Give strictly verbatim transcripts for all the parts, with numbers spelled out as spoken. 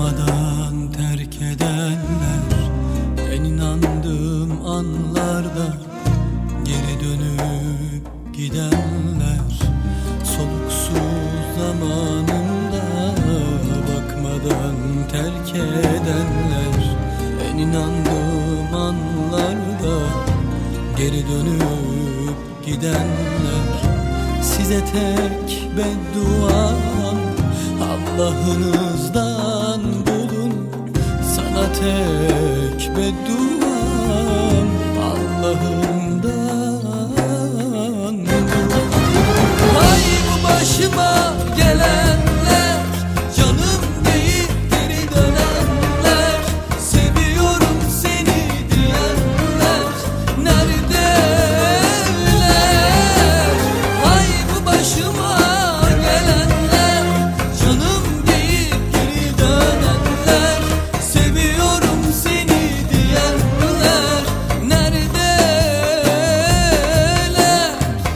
Bakmadan terk edenler, en inandığım anlarda geri dönüp gidenler, soluksuz zamanında bakmadan terk edenler, en inandığım anlarda geri dönüp gidenler. Size tek bedduam, Allah'ınızdan bulun. Sana tek bedduam, Allah'ından bulun. Vay bu başıma gelenler, canım deyip geri dönenler, seviyorum seni diyenler neredeler? Vay bu başıma gelenler, canım deyip geri dönenler, seviyorum seni diyenler neredeler?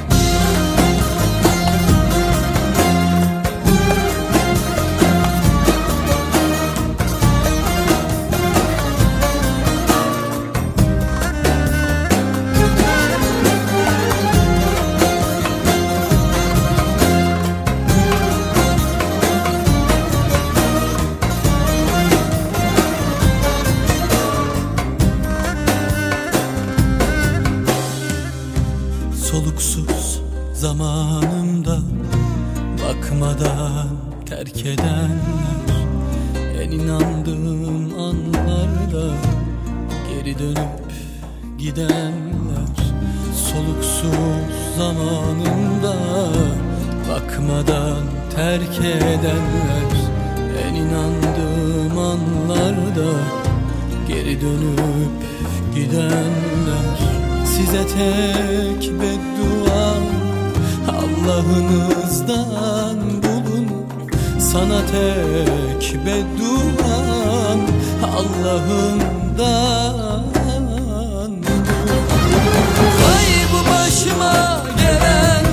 Soluksuz zamanımda bakmadan terk edenler, en inandığım anlarda geri dönüp gidenler, soluksuz zamanımda bakmadan terk edenler, en inandığım anlarda geri dönüp gidenler. Size tek bedduam, Allah'ınızdan bulun. Sana tek bedduam, Allah'ından bulun. Vay bu başıma gelen